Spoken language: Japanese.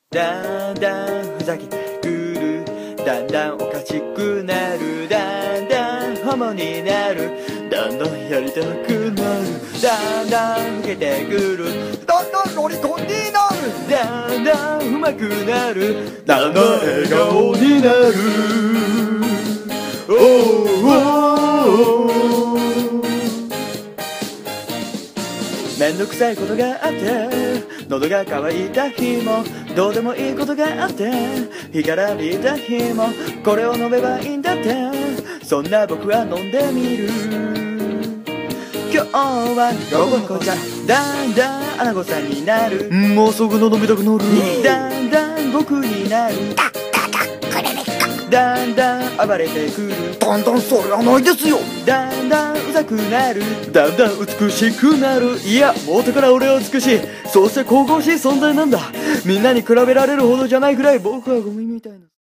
だんだんふざけてくる、だんだんおかしくなる、だんだんホモになる、だんだんやりたくなる、だんだん老けてくる、だんだんロリコンになる、だんだん上手くなる、だんだん笑顔になる。おーめんどくさいことがあって喉が渇いた日も、どうでもいいことがあって干からびた日も、これを飲めばいいんだって、そんな僕は飲んでみる。今日は午後の紅茶、だんだんアナゴさんになる、もうすぐの飲みたくなる、だんだん僕になる、だんだん暴れてくる、 だんだんそれはないですよ。 だんだんうざくなる、だんだん美しくなる、いや元から俺は美しい、そうして神々しい存在なんだ。みんなに比べられるほどじゃないくらい僕はゴミみたいな。